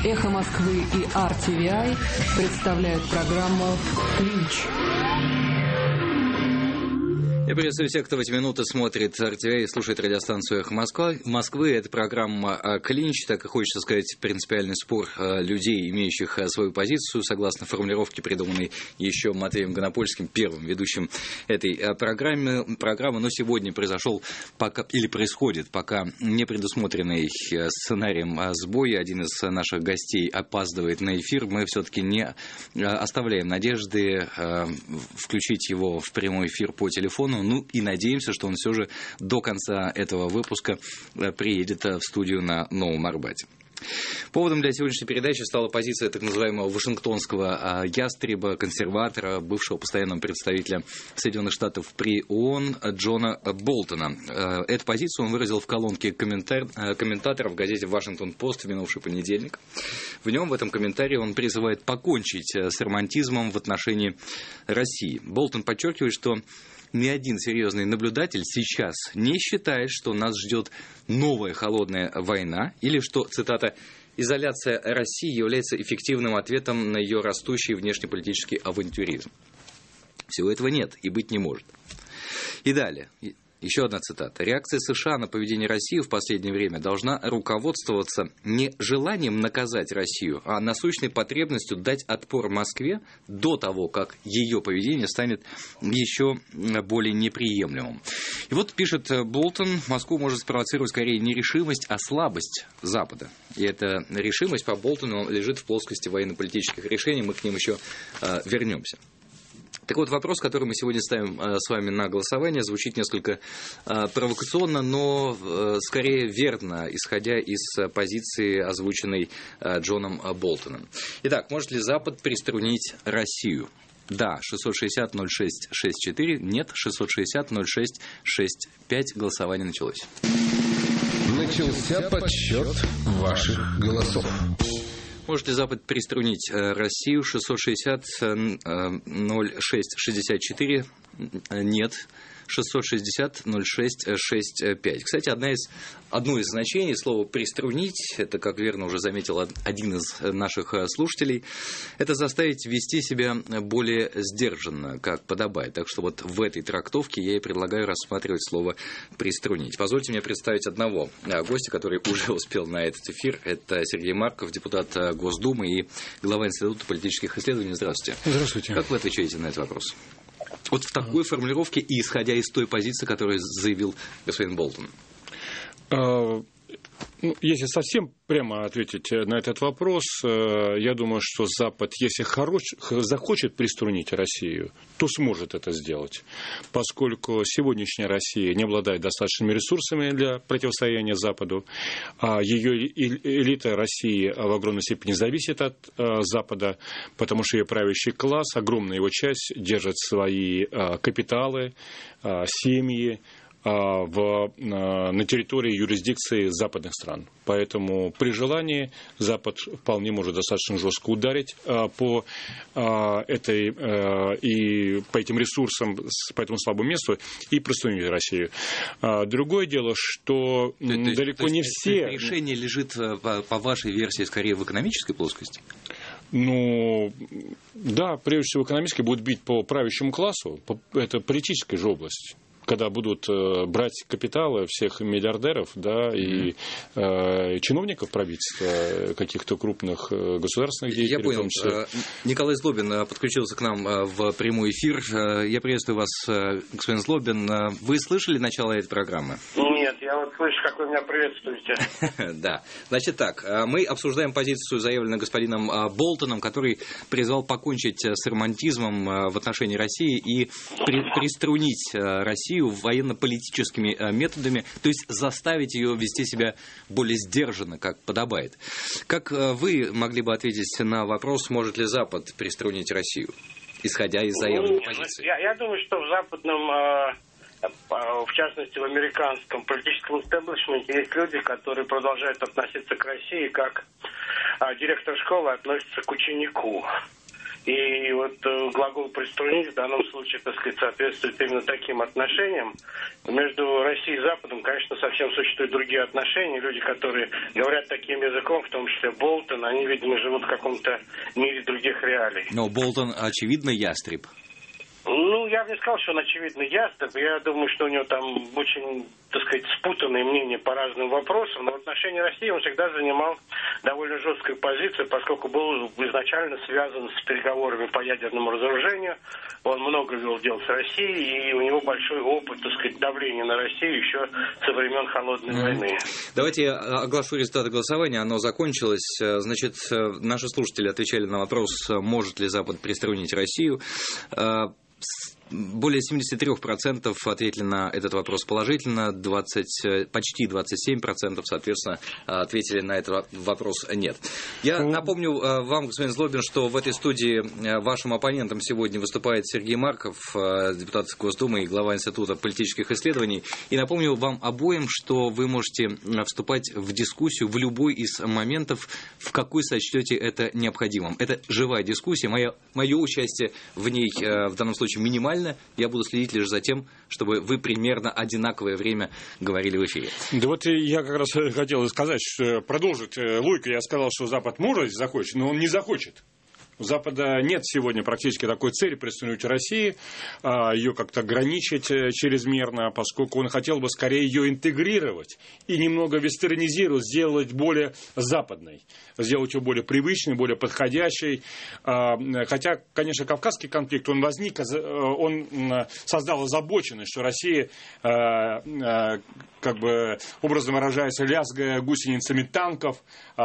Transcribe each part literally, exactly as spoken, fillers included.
«Эхо Москвы» и ар ти ви ай представляют программу «Клинч». Я приветствую всех, кто в эти минуты смотрит эр ти ви и слушает радиостанцию «Эхо Москвы». Это программа «Клинч», так и хочется сказать, принципиальный спор людей, имеющих свою позицию, согласно формулировке, придуманной еще Матвеем Гонопольским, первым ведущим этой программы. программы. Но сегодня произошел пока, или происходит пока не предусмотренный сценарием сбой. Один из наших гостей опаздывает на эфир. Мы все-таки не оставляем надежды включить его в прямой эфир по телефону. Ну и надеемся, что он все же до конца этого выпуска приедет в студию на Новом Арбате. Поводом для сегодняшней передачи стала позиция так называемого вашингтонского ястреба, консерватора, бывшего постоянного представителя Соединенных Штатов при ООН Джона Болтона. Эту позицию он выразил в колонке комментар... комментатора в газете «Вашингтон-Пост» в минувший понедельник. В нем, в этом комментарии, он призывает покончить с романтизмом в отношении России. Болтон подчеркивает, что ни один серьезный наблюдатель сейчас не считает, что нас ждет новая холодная война, или что, цитата, «изоляция России является эффективным ответом на ее растущий внешнеполитический авантюризм». Всего этого нет и быть не может. И далее. Еще одна цитата. «Реакция США на поведение России в последнее время должна руководствоваться не желанием наказать Россию, а насущной потребностью дать отпор Москве до того, как ее поведение станет еще более неприемлемым». И вот пишет Болтон, Москву может спровоцировать скорее не решимость, а слабость Запада. И эта решимость по Болтону лежит в плоскости военно-политических решений, мы к ним еще э, вернемся. Так вот, вопрос, который мы сегодня ставим э, с вами на голосование, звучит несколько э, провокационно, но э, скорее верно, исходя из позиции, озвученной э, Джоном Болтоном. Итак, может ли Запад приструнить Россию? Да, шестьсот шестьдесят ноль шесть шестьдесят четыре, нет, шестьсот шестьдесят ноль шесть шестьдесят пять, голосование началось. Начался подсчет ваших голосов. Может ли Запад приструнить Россию? Шестьсот шестьдесят ноль шесть шестьдесят четыре, нет. шестьсот шестьдесят ноль шесть шестьдесят пять. Кстати, одна из, одно из значений слова «приструнить», это, как верно уже заметил один из наших слушателей, это заставить вести себя более сдержанно, как подобает. Так что вот в этой трактовке я и предлагаю рассматривать слово «приструнить». Позвольте мне представить одного гостя, который уже успел на этот эфир. Это Сергей Марков, депутат Госдумы и глава Института политических исследований. Здравствуйте. Здравствуйте. Как вы отвечаете на этот вопрос? Вот в такой формулировке и исходя из той позиции, которую заявил господин Болтон. Ну, если совсем прямо ответить на этот вопрос, я думаю, что Запад, если хорош, захочет приструнить Россию, то сможет это сделать, поскольку сегодняшняя Россия не обладает достаточными ресурсами для противостояния Западу, а ее элита России в огромной степени зависит от Запада, потому что ее правящий класс, огромная его часть, держит свои капиталы, семьи, В, на территории юрисдикции западных стран. Поэтому при желании Запад вполне может достаточно жестко ударить по этой и по этим ресурсам, по этому слабому месту и приструнить Россию. Другое дело, что то, далеко то есть, не все... Решение лежит, по вашей версии, скорее в экономической плоскости? Ну, да, прежде всего экономически будет бить по правящему классу, это политическая же область. Когда будут брать капиталы всех миллиардеров, да, и э, чиновников правительства, каких-то крупных государственных деятелей. Я понял. Николай Злобин подключился к нам в прямой эфир. Я приветствую вас, господин Злобин. Вы слышали начало этой программы? Нет, я вот слышу, как вы меня приветствуете. Да. Значит так, мы обсуждаем позицию, заявленную господином Болтоном, который призвал покончить с романтизмом в отношении России и при, приструнить Россию военно-политическими методами, то есть заставить ее вести себя более сдержанно, как подобает. Как вы могли бы ответить на вопрос, может ли Запад приструнить Россию, исходя из заявленной ну, позиции? Я, я думаю, что в западном, в частности в американском политическом истеблишменте есть люди, которые продолжают относиться к России как директор школы относится к ученику. И вот глагол «приструнить» в данном случае, так сказать, соответствует именно таким отношениям. Между Россией и Западом, конечно, совсем существуют другие отношения. Люди, которые говорят таким языком, в том числе Болтон, они, видимо, живут в каком-то мире других реалий. Но Болтон, очевидно, ястреб. Ну, я бы не сказал, что он очевидно ястреб. Я думаю, что у него там очень, так сказать, спутанные мнения по разным вопросам. Но в отношении России он всегда занимал довольно жесткую позицию, поскольку был изначально связан с переговорами по ядерному разоружению. Он много вел дел с Россией, и у него большой опыт, так сказать, давления на Россию еще со времен Холодной mm-hmm. войны. Давайте я оглашу результаты голосования. Оно закончилось. Значит, наши слушатели отвечали на вопрос, может ли Запад приструнить Россию. Более семьдесят три процента ответили на этот вопрос положительно, двадцать, почти двадцать семь процентов, соответственно, ответили на этот вопрос нет. Я напомню вам, господин Злобин, что в этой студии вашим оппонентом сегодня выступает Сергей Марков, депутат Госдумы и глава Института политических исследований. И напомню вам обоим, что вы можете вступать в дискуссию в любой из моментов, в какой сочтете это необходимым. Это живая дискуссия, мое, мое участие в ней в данном случае минимально. Я буду следить лишь за тем, чтобы вы примерно одинаковое время говорили в эфире. Да вот я как раз хотел сказать, что продолжить логику. Я сказал, что Запад может захочет, но он не захочет. У Запада нет сегодня практически такой цели приструнить Россию, ее как-то ограничить чрезмерно, поскольку он хотел бы скорее ее интегрировать и немного вестернизировать, сделать более западной, сделать ее более привычной, более подходящей. Хотя, конечно, Кавказский конфликт, он возник, он создал озабоченность, что Россия, как бы образно выражаясь, лязгая гусеницами танков,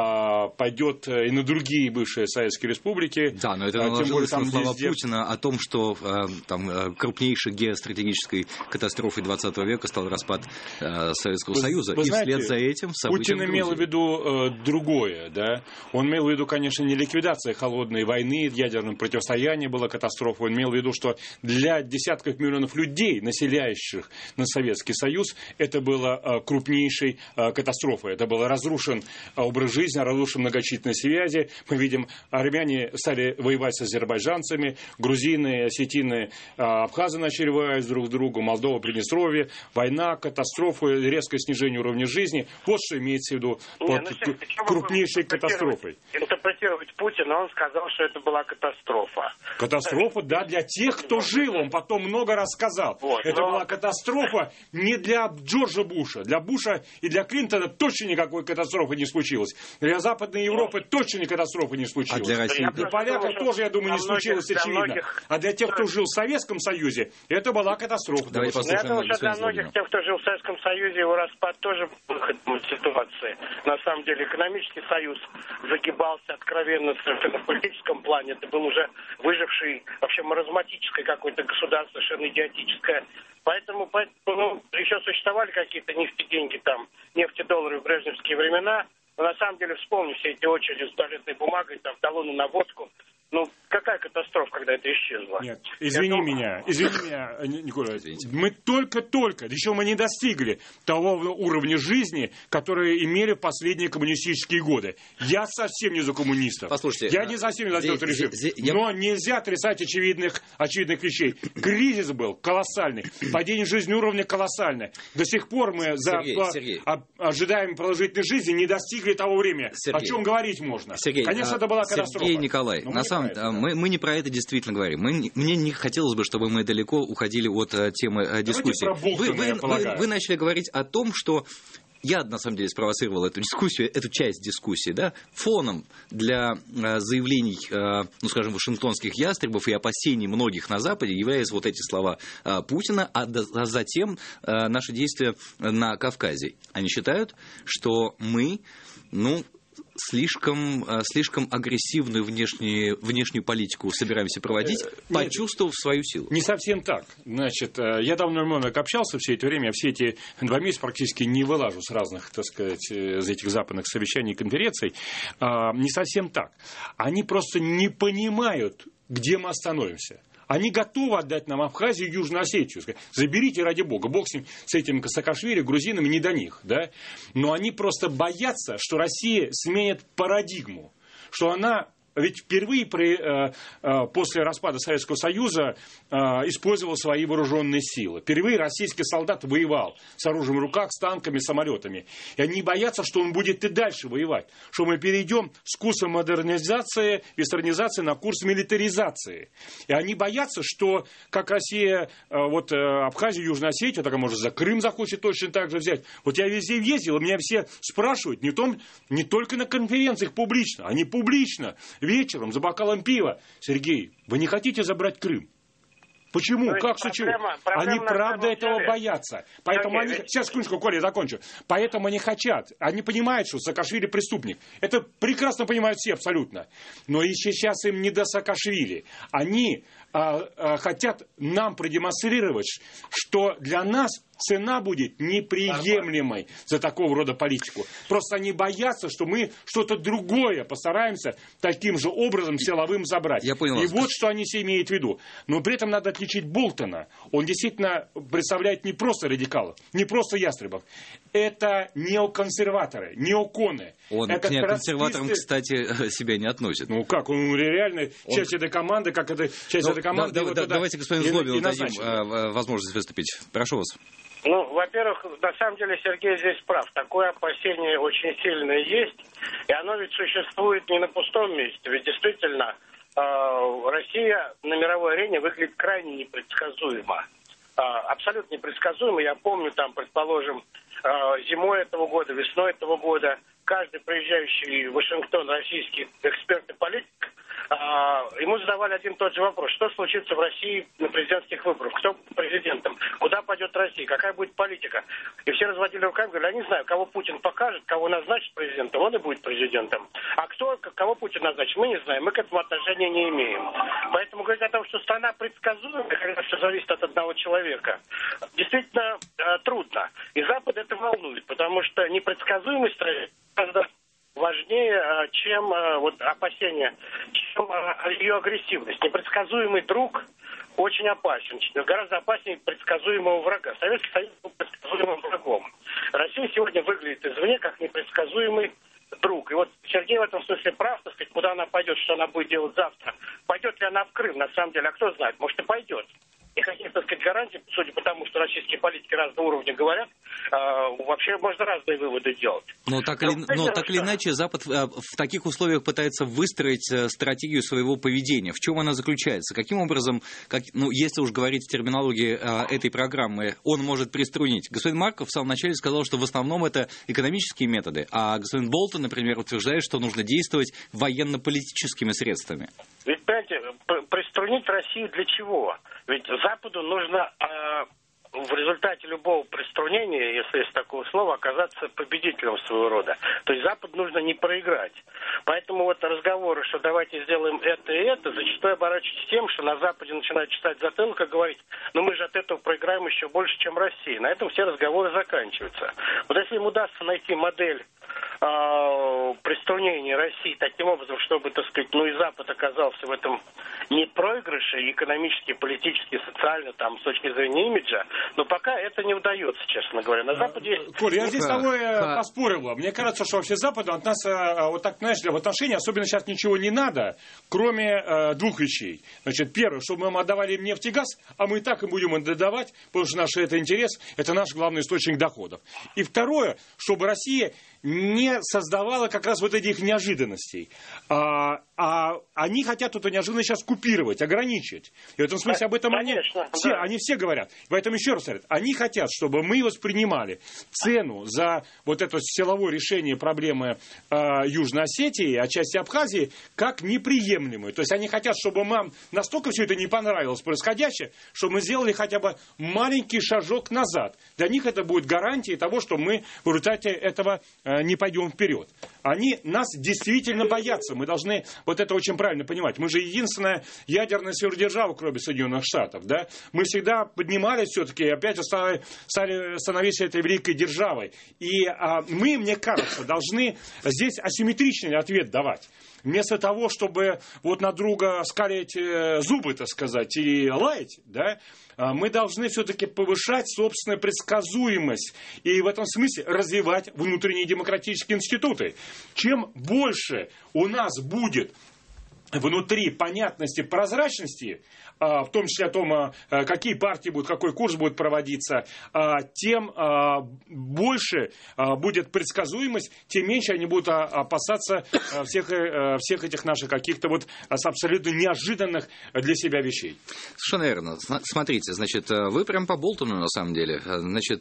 пойдет и на другие бывшие советские республики. Да, но это наложилось на слова везде... Путина о том, что э, там, крупнейшей геостратегической катастрофой двадцатого века стал распад э, Советского вы, Союза. Вы и знаете, вслед за этим события Путин имел в виду э, другое. Да? Он имел в виду, конечно, не ликвидация холодной войны, ядерное противостояние была катастрофой. Он имел в виду, что для десятков миллионов людей, населяющих на Советский Союз, это было э, крупнейшей э, катастрофой. Это был разрушен э, образ жизни, разрушен многочисленные связи. Мы видим, армяне стали воевать с азербайджанцами, грузины, осетины, абхазы начали воевать друг с другом, Молдова, Приднестровье, война, катастрофа, резкое снижение уровня жизни. Вот что имеется в виду под Не, ну, крупнейшей катастрофой. Интерпретировать Путина, он сказал, что это была катастрофа. Катастрофа, да, для тех, кто жил, он потом много рассказал. Вот, это но... была катастрофа не для Джорджа Буша. Для Буша и для Клинтона точно никакой катастрофы не случилось. Для Западной Европы ну... точно ни катастрофы не случилось. А для России... Для поляков тоже, я думаю, не случилось, очевидно. Многих... А для тех, кто жил в Советском Союзе, это была катастрофа. Давайте послушаем. Я думаю, что для многих тех, кто жил в Советском Союзе, его распад тоже выход из ситуации. На самом деле, экономический союз загибался откровенно совершенно в политическом плане. Это был уже выживший, вообще маразматическое какое-то государство, совершенно идиотическое. Поэтому, поэтому ну, еще существовали какие-то нефтеденьги, там, нефтедоллары в брежневские времена. Но на самом деле, вспомни все эти очереди с туалетной бумагой, там, талоны на водку. Ну, какая катастрофа, когда это исчезло? Нет, извини думаю... меня, извини меня, Николай, мы только-только, еще мы не достигли того уровня жизни, который имели в последние коммунистические годы. Я совсем не за коммунистов. Послушайте, я не совсем не за тот режим. Я... Но нельзя отрицать очевидных, очевидных вещей. Кризис был колоссальный, падение жизненного уровня колоссальное. До сих пор мы за Сергей, по... Сергей. ожидаем продолжительной жизни не достигли того времени. Сергей. О чем говорить можно? Сергей, Конечно, а... это была катастрофа. Сергей Николай, на самом деле, да. мы, мы не про это действительно говорим. Мы, мне не хотелось бы, чтобы мы далеко уходили от uh, темы uh, дискуссии. Вы, вы, вы, вы начали говорить о том, что я, на самом деле, спровоцировал эту дискуссию, эту часть дискуссии, да, фоном для э, заявлений, э, ну, скажем, вашингтонских ястребов и опасений многих на Западе являются вот эти слова э, Путина, а, до, а затем э, наши действия на Кавказе. Они считают, что мы, ну, слишком, слишком агрессивную внешнюю, внешнюю политику собираемся проводить, Нет, почувствовав свою силу. Не совсем так. Значит, я давно много общался все это время, я все эти два месяца практически не вылажу с разных, так сказать, из этих западных совещаний и конференций. Не совсем так. Они просто не понимают, где мы остановимся. Они готовы отдать нам Абхазию и Южную Осетию. Заберите, ради бога. Бог с, ним, с этим Саакашвили, грузинами, не до них. Да? Но они просто боятся, что Россия сменит парадигму. Что она ведь впервые при, э, э, после распада Советского Союза э, использовал свои вооруженные силы. Впервые российский солдат воевал с оружием в руках, с танками, самолетами. И они боятся, что он будет и дальше воевать, что мы перейдем с курса модернизации, вестернизации на курс милитаризации. И они боятся, что как Россия, э, вот э, Абхазию, Южную Осетию, так, может, за Крым захочет точно так же взять. Вот я везде ездил, и меня все спрашивают, не, том, не только на конференциях публично, они публично. Вечером за бокалом пива. Сергей, вы не хотите забрать Крым? Почему? Ну, как, с чего? Они правда этого деле. боятся. Поэтому Сергей, они... Ведь... Сейчас, секундочку, Коля, я закончу. Поэтому они хотят. Они понимают, что Саакашвили преступник. Это прекрасно понимают все абсолютно. Но и сейчас им не до Саакашвили. Они а, а, хотят нам продемонстрировать, что для нас цена будет неприемлемой за такого рода политику. Просто они боятся, что мы что-то другое постараемся таким же образом силовым забрать. Я понял. И вот что они все имеют в виду. Но при этом надо отличить Болтона. Он действительно представляет не просто радикалов, не просто ястребов. Это неоконсерваторы, неоконы. Он это к неоконсерваторам, кстати, себя не относит. Ну как, он реально он... часть этой команды, как это часть ну, этой команды. Да, да, давайте господину Злобину дадим а, возможность выступить. Прошу вас. Ну, во-первых, на самом деле Сергей здесь прав. Такое опасение очень сильное есть. И оно ведь существует не на пустом месте. Ведь действительно э, Россия на мировой арене выглядит крайне непредсказуемо. Э, абсолютно непредсказуемо. Я помню, там, предположим, э, зимой этого года, весной этого года, каждый приезжающий в Вашингтон российский эксперт и политик, ему задавали один и тот же вопрос. Что случится в России на президентских выборах? Кто будет президентом? Куда пойдет Россия? Какая будет политика? И все разводили руками, говорили, я не знаю, кого Путин покажет, кого назначит президентом, он и будет президентом. А кто, кого Путин назначит, мы не знаем, мы к этому отношения не имеем. Поэтому говорить о том, что страна предсказуемая, когда все зависит от одного человека, действительно э, трудно. И Запад это волнует, потому что непредсказуемость страны важнее, чем вот, опасения, чем ее агрессивность. Непредсказуемый друг очень опасен. Гораздо опаснее предсказуемого врага. Советский Союз был предсказуемым врагом. Россия сегодня выглядит извне как непредсказуемый друг. И вот Сергей в этом смысле прав, так сказать, куда она пойдет, что она будет делать завтра. Пойдет ли она в Крым, на самом деле, а кто знает, может и пойдет. И каких, так сказать, гарантий, судя по тому, что российские политики разного уровня говорят, э, вообще можно разные выводы делать. Но так, или, но так или иначе, Запад в таких условиях пытается выстроить стратегию своего поведения. В чем она заключается? Каким образом, как, ну, если уж говорить в терминологии э, этой программы, он может приструнить? Господин Марков в самом начале сказал, что в основном это экономические методы, а господин Болтон, например, утверждает, что нужно действовать военно-политическими средствами. Ведь, понимаете, приструнить Россию для чего? Ведь Западу нужно э, в результате любого приструнения, если есть такое слово, оказаться победителем своего рода. То есть Западу нужно не проиграть. Поэтому вот разговоры, что давайте сделаем это и это, зачастую оборачиваются тем, что на Западе начинают читать затылок и говорить, ну мы же от этого проиграем еще больше, чем Россия. На этом все разговоры заканчиваются. Вот если им удастся найти модель э, приструнения России таким образом, чтобы, так сказать, ну и Запад оказался в этом не проигрыше экономически, политически, социально, там, с точки зрения имиджа, но пока это не удается, честно говоря. На Западе есть... Коль, я здесь с тобой поспорил бы. Мне кажется, что вообще Западу от нас, вот так, знаешь, в отношении особенно сейчас ничего не надо, кроме э, двух вещей. Значит, первое, чтобы мы им отдавали им нефть и газ, а мы и так им будем отдавать, потому что наш это интерес, это наш главный источник доходов. И второе, чтобы Россия не создавала как раз вот этих неожиданностей. А, а они хотят эту неожиданность сейчас купировать, ограничить. И в этом смысле об этом Конечно, они, все, да. они все говорят. Поэтому еще раз говорят, они хотят, чтобы мы воспринимали цену за вот это силовое решение проблемы э, Южной Осетии, отчасти Абхазии, как неприемлемую. То есть они хотят, чтобы нам настолько все это не понравилось происходящее, чтобы мы сделали хотя бы маленький шажок назад. Для них это будет гарантией того, что мы в результате этого э, не пойдем вперед. Они нас действительно боятся. Мы должны вот это очень правильно понимать. Мы же единственная ядерная сверхдержава, кроме Соединенных Штатов. Да? Мы всегда поднимались все-таки и опять стали, стали становиться этой великой державой. И а, мы, мне кажется, должны здесь асимметричный ответ давать. Вместо того, чтобы вот на друга скалить зубы, так сказать, и лаять, да, мы должны все-таки повышать собственную предсказуемость и в этом смысле развивать внутренние демократические институты. Чем больше у нас будет внутри понятности, прозрачности, в том числе о том, какие партии будут, какой курс будет проводиться, тем больше будет предсказуемость, тем меньше они будут опасаться всех, всех этих наших каких-то вот абсолютно неожиданных для себя вещей. Совершенно верно. Смотрите, значит, вы прям по Болтону на самом деле. Значит,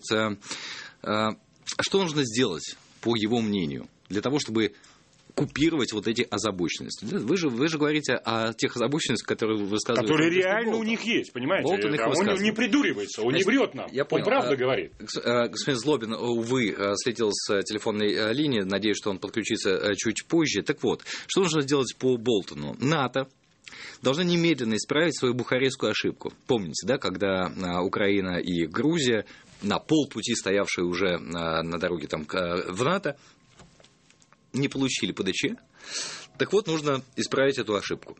что нужно сделать, по его мнению, для того, чтобы купировать вот эти озабоченности? Вы же, вы же говорите о тех озабоченностях, которые вы высказываете. Которые реально у них есть, понимаете? А он не придуривается, он Значит, не врет нам, я он правда а, говорит. Господин Злобин, увы, слетел с телефонной линии, надеюсь, что он подключится чуть позже. Так вот, что нужно сделать по Болтону? НАТО должны немедленно исправить свою бухарестскую ошибку. Помните, да, когда Украина и Грузия, на полпути стоявшие уже на, на дороге там, в НАТО, не получили ПДЧ, так вот, нужно исправить эту ошибку.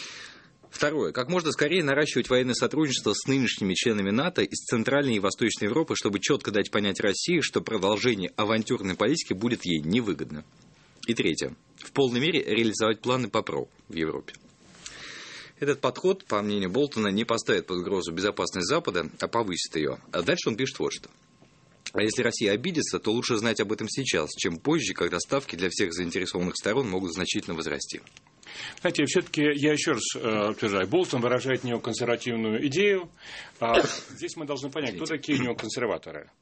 Второе. Как можно скорее наращивать военное сотрудничество с нынешними членами НАТО из Центральной и Восточной Европы, чтобы четко дать понять России, что продолжение авантюрной политики будет ей невыгодно. И третье. В полной мере реализовать планы по ПРО в Европе. Этот подход, по мнению Болтона, не поставит под угрозу безопасность Запада, а повысит ее. А дальше он пишет вот что. А если Россия обидится, то лучше знать об этом сейчас, чем позже, когда ставки для всех заинтересованных сторон могут значительно возрасти. Знаете, все-таки я еще раз э, утверждаю, Болтон выражает неоконсервативную идею. А здесь мы должны понять, кто такие неоконсерваторы.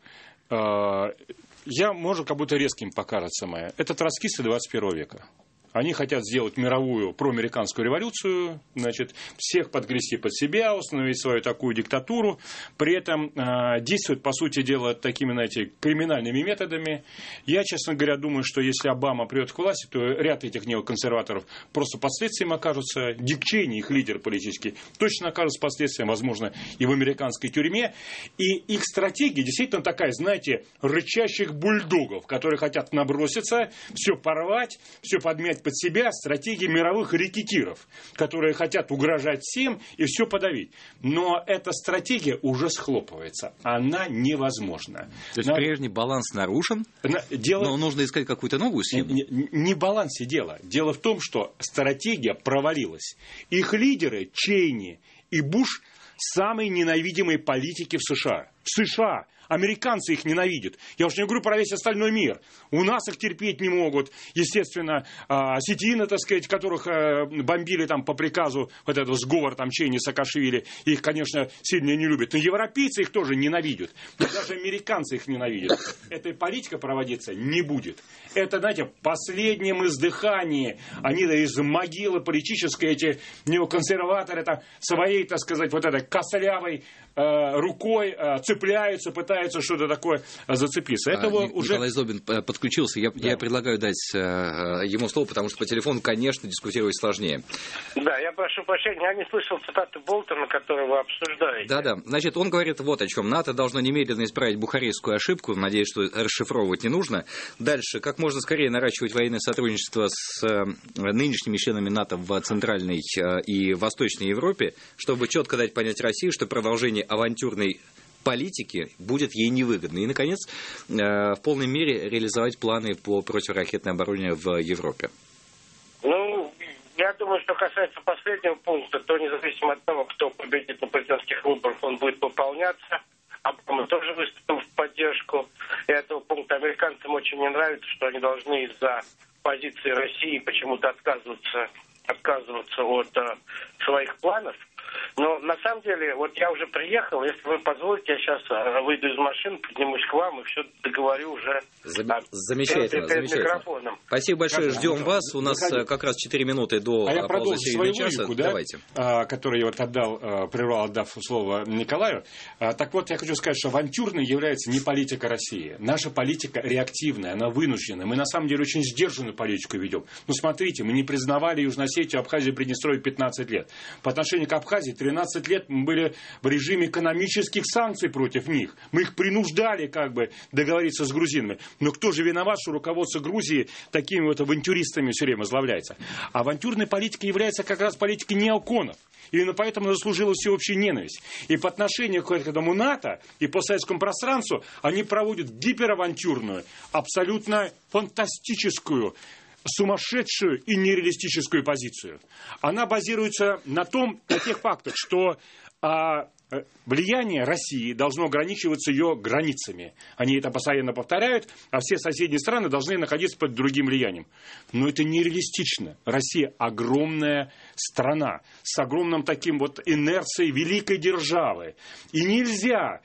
А, я, может, как будто резким покажется моя. Это троцкисты двадцать первого века. Они хотят сделать мировую проамериканскую революцию, значит, всех подгрести под себя, установить свою такую диктатуру, при этом э, действуют, по сути дела, такими, знаете, криминальными методами. Я, честно говоря, думаю, что если Обама придет к власти, то ряд этих неоконсерваторов просто последствием окажутся, Дик Чейни, их лидер политический, точно окажется последствием, возможно, и в американской тюрьме. И их стратегия действительно такая, знаете, рычащих бульдогов, которые хотят наброситься, все порвать, все подмять под себя, стратегии мировых рекетиров, которые хотят угрожать всем и все подавить. Но эта стратегия уже схлопывается. Она невозможна. То есть, На... прежний баланс нарушен, На... дело... но нужно искать какую-то новую схему? Не, не, не в балансе дело. Дело в том, что стратегия провалилась. Их лидеры, Чейни и Буш, самые ненавидимые политики в США. В США. Американцы их ненавидят. Я уж не говорю про весь остальной мир. У нас их терпеть не могут. Естественно, осетины, так сказать, которых бомбили там по приказу вот этого сговор там Чейни, Саакашвили, их, конечно, сильно не любят. Но европейцы их тоже ненавидят. Но даже американцы их ненавидят. Эта политика проводиться не будет. Это, знаете, в последнем издыхании. Они да, из могилы политической, эти неоконсерваторы там, своей, так сказать, вот этой косолявой э, рукой э, цепляются, пытаются что-то такое зацепиться. Этого а, уже... Николай Злобин подключился. Я, да. я предлагаю дать э, ему слово, потому что по телефону, конечно, дискутировать сложнее. Да, я прошу прощения, я не слышал цитаты Болтона, которую вы обсуждаете. Да-да. Значит, он говорит вот о чем. НАТО должно немедленно исправить бухарестскую ошибку. Надеюсь, что расшифровывать не нужно. Дальше. Как можно скорее наращивать военное сотрудничество с э, нынешними членами НАТО в Центральной э, и Восточной Европе, чтобы четко дать понять России, что продолжение авантюрной политики будет ей невыгодно. И, наконец, в полной мере реализовать планы по противоракетной обороне в Европе. Ну, я думаю, что касается последнего пункта, то независимо от того, кто победит на президентских выборах, он будет выполняться. Обама тоже выступил в поддержку этого пункта. Американцам очень не нравится, что они должны из-за позиции России почему-то отказываться, отказываться от э, своих планов. Но на самом деле, вот я уже приехал, если вы позволите, я сейчас выйду из машины, поднимусь к вам и все договорю уже. Зам... А, замечательно, перед, перед замечательно. Микрофоном. Спасибо большое, ждем да, вас. У нас выходи. Как раз четыре минуты до а я паузы свою часа. Логику, да, Давайте. А, которую я вот отдал, прервал, отдав слово Николаю. А, так вот, я хочу сказать, что авантюрной является не политика России. Наша политика реактивная, она вынуждена. Мы на самом деле очень сдержанную политику ведем. Ну, смотрите, мы не признавали Южную Осетию, Абхазию, Приднестровье пятнадцать лет. По отношению к Абхазии тринадцать лет мы были в режиме экономических санкций против них. Мы их принуждали как бы договориться с грузинами. Но кто же виноват, что руководство Грузии такими вот авантюристами все время возглавляется? Авантюрной политикой является как раз политика неоконов. Именно поэтому заслужила всеобщую ненависть. И по отношению к этому НАТО и по советскому пространству они проводят гиперавантюрную, абсолютно фантастическую сумасшедшую и нереалистическую позицию. Она базируется на том, на тех фактах, что а, влияние России должно ограничиваться ее границами. Они это постоянно повторяют, а все соседние страны должны находиться под другим влиянием. Но это нереалистично. Россия огромная страна с огромным таким вот инерцией великой державы. И нельзя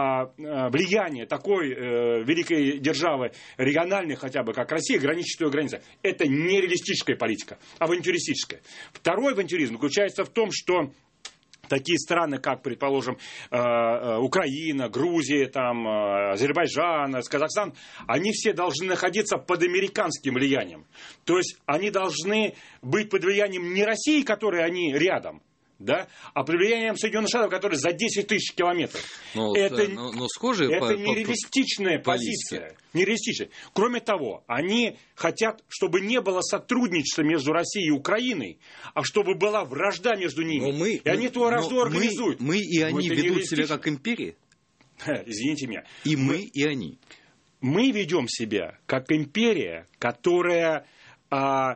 влияние такой э, великой державы, региональной хотя бы, как Россия, граничит ее границей. Это не реалистическая политика, авантюристическая. Второй авантюризм заключается в том, что такие страны, как, предположим, Украина, Грузия, там, Азербайджан, Казахстан, они все должны находиться под американским влиянием. То есть они должны быть под влиянием не России, которой они рядом, да, а под влиянием Соединенных Штатов, которые за десять тысяч километров. Но, это но, но схожие это по, нереалистичная по, позиция. Нереалистичная. Кроме того, они хотят, чтобы не было сотрудничества между Россией и Украиной, а чтобы была вражда между ними. Мы, и они эту вражду организуют. Мы, мы и они ведут себя как империя? Извините меня. И мы, мы, и они. Мы ведем себя как империя, которая а,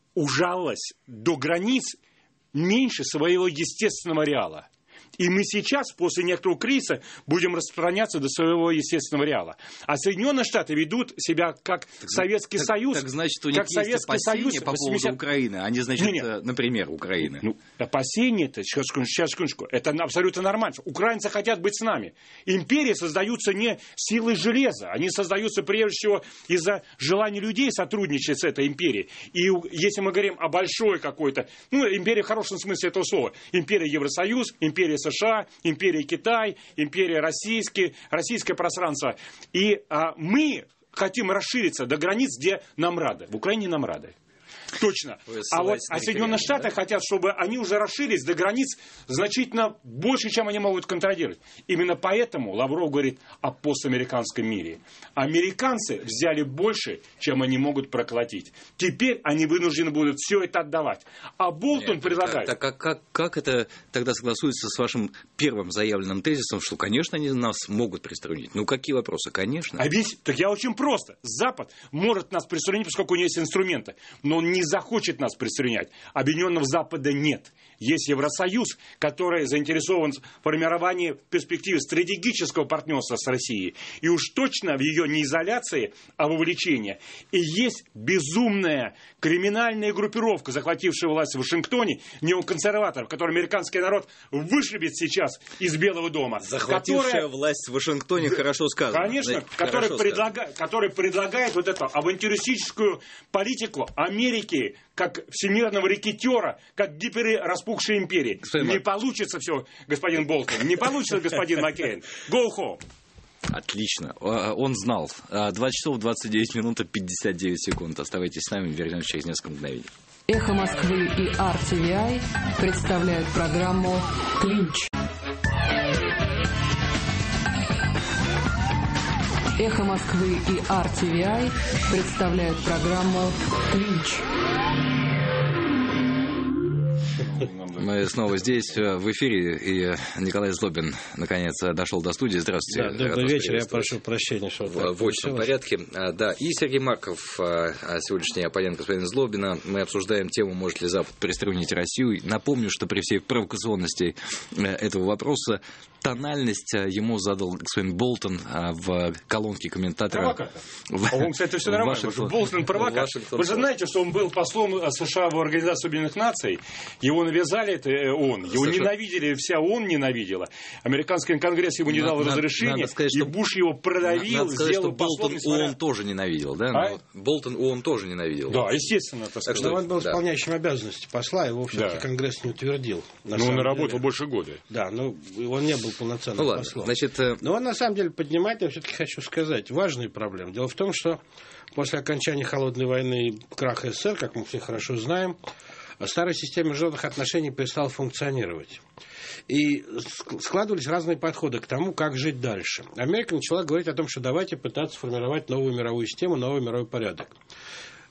ужалась до границ меньше своего естественного реала. И мы сейчас, после некоторого кризиса, будем распространяться до своего естественного реала. А Соединенные Штаты ведут себя как так, Советский так, Союз. Так значит, у них как есть опасения Союз по поводу восьмидесятых... Украины. Они, значит, нет, нет. например, Украины. Ну, опасения-то, сейчас, сейчас, секундочку, это абсолютно нормально. Украинцы хотят быть с нами. Империи создаются не силой железа. Они создаются, прежде всего, из-за желания людей сотрудничать с этой империей. И если мы говорим о большой какой-то, ну, империя в хорошем смысле этого слова. Империя Евросоюз, империя США, империя Китай, империя российская, российское пространство. И а, мы хотим расшириться до границ, где нам рады. В Украине нам рады. Точно. А вот а Соединенные Штаты, да, хотят, чтобы они уже расширились до границ значительно больше, чем они могут контролировать. Именно поэтому Лавров говорит о постамериканском мире. Американцы взяли больше, чем они могут проглотить. Теперь они вынуждены будут все это отдавать. А Болтон Нет, предлагает... Так, так, как, как это тогда согласуется с вашим первым заявленным тезисом, что, конечно, они нас могут приструнить? Ну, какие вопросы? Конечно. А ведь, так я очень просто. Запад может нас приструнить, поскольку у него есть инструменты. Но он не не захочет нас приструнять. Объединенного Запада нет. Есть Евросоюз, который заинтересован в формировании перспективы стратегического партнерства с Россией. И уж точно в ее не изоляции, а вовлечении. И есть безумная криминальная группировка, захватившая власть в Вашингтоне, неоконсерваторов, которую американский народ вышибет сейчас из Белого дома. Захватившая которая... власть в Вашингтоне, хорошо сказано. Конечно, который, предлага... который предлагает вот эту авантюристическую политику Америки как всемирного рекетера, как гиперраспухшей империи. Господин не Мак... получится все, господин Болтон, не получится, господин Маккейн. Go home. Отлично. Он знал. два часов двадцать девять минут и пятьдесят девять секунд. Оставайтесь с нами, вернемся через несколько мгновений. Эхо Москвы и ар ти ви ай представляют программу «Клинч». Эхо Москвы и ар ти ви ай представляют программу «Клинч». Мы снова здесь, в эфире, и Николай Злобин, наконец, дошел до студии. Здравствуйте. Да, добрый вечер, я прошу прощения, что в, в очном порядке. Да, и Сергей Марков, сегодняшний оппонент господина Злобина. Мы обсуждаем тему, может ли Запад приструнить Россию. Напомню, что при всей провокационности этого вопроса тональность ему задал господин Болтон в колонке комментатора. Провокатор. В... Он, кстати, все нормально. Вашингтон... Болтон провокатор. Вы же знаете, что он был послом США в Организации Объединенных Наций. Его навязали, это он. Его Слушай, ненавидели, вся ООН ненавидела. Американский конгресс ему не дал надо, разрешения, надо сказать, и Буш его продавил, надо сказать, сделал послом. Болтон ООН тоже ненавидел, да? А? Болтон ООН тоже ненавидел. Да, естественно. Так так что он был да. исполняющим обязанности посла, его все-таки да. Конгресс не утвердил. Но он работал больше года. Да, но он не был полноценным ну, послом. Значит, но он на самом деле поднимает, я все-таки хочу сказать, важные проблемы. Дело в том, что после окончания Холодной войны и краха СССР, как мы все хорошо знаем, старая система международных отношений перестала функционировать. И складывались разные подходы к тому, как жить дальше. Америка начала говорить о том, что давайте пытаться формировать новую мировую систему, новый мировой порядок.